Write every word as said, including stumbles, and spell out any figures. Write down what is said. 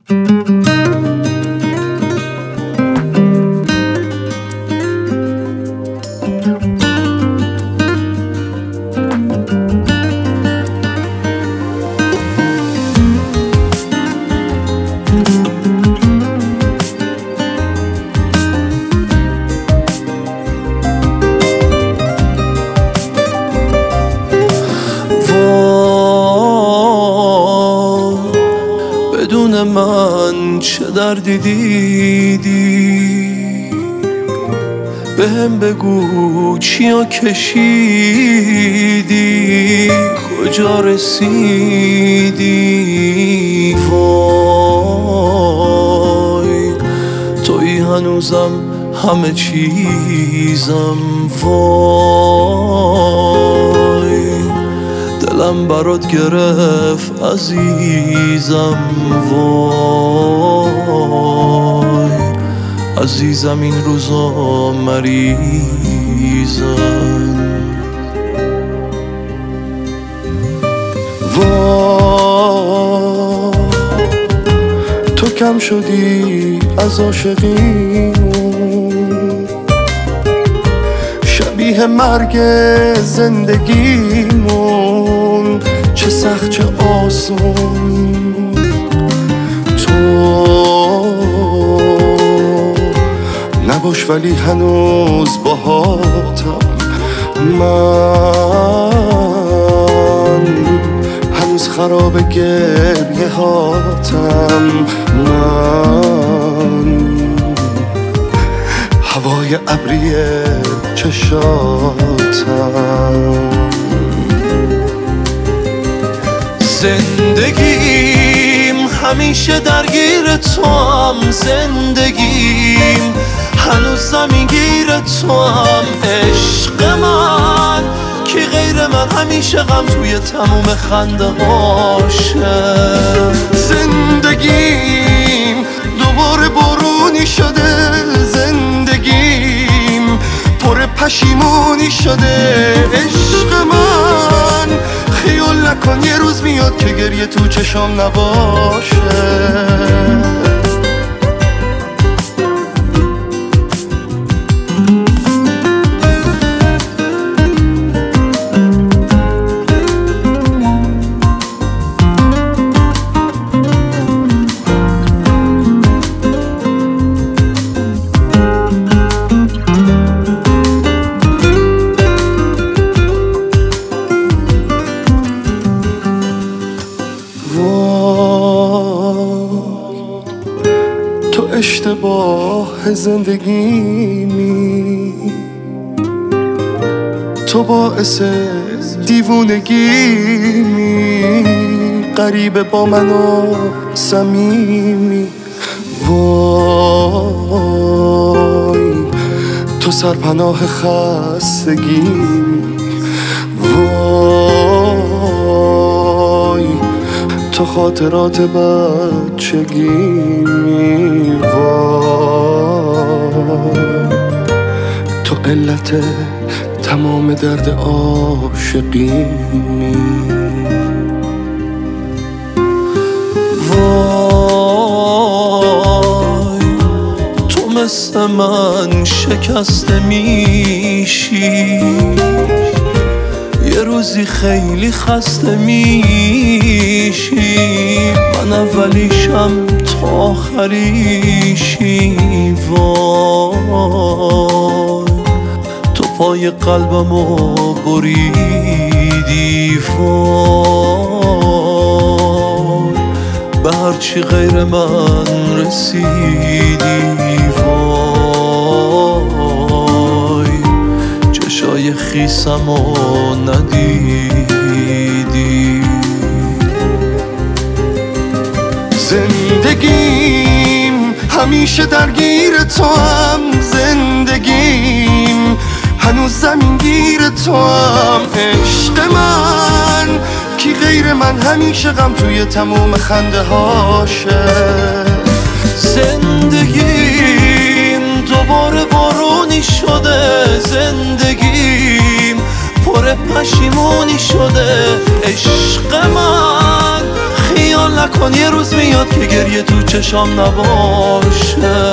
بدون من چه دردی دیدی؟ بهم بگو چیا کشیدی؟ کجا رسیدی؟ وای توی هنوزم همه چیزم، وای دلم برات گرفت عزیزم، وای عزیزم این روزا مریضم. وای تو کم شدی از عاشقیمون، شبیه مرگ زندگیمون، چه سخت چه آسون. تو نباش ولی هنوز باهاتم، من هنوز خراب گریه هاتم، من هوای ابری چشاتم. زندگیم همیشه درگیر تو هم، زندگیم هنوز زمینگیر تو هم. عشق من کی غیر من همیشه غم توی تموم خنده هاشه. زندگیم دوباره بارونی شده، زندگیم پر پشیمونی شده. عشق من خیال نکن یه روز میاد که گریه تو چشام نباشه. تو اشتباه زندگیمی، تو باعث دیوونگیمی، غریبه با من و صمیمی. وای تو سرپناه خستگیمی، وای تو خاطرات بچگیمی، وای تو علت تمام درد عاشقیمی. وای تو مثل من شکسته میشی، یه روزی خیلی خسته میشی، من اولیشم تا آخریشی. وای تو پای قلبمو بریدی، وای به هرچی غیر من رسیدی. وای چشای خیسمو ندیدی. زندگیم همیشه درگیر تو هم، زندگیم هنوز زمینگیر تو هم. عشق من کی غیر من همیشه غم توی تموم خنده هاشه. زندگیم دوباره بارونی شده، زندگیم پر پشیمونی شده. عشق من خیال خیال نکن یه روز میاد که گریه تو چشام نباشه.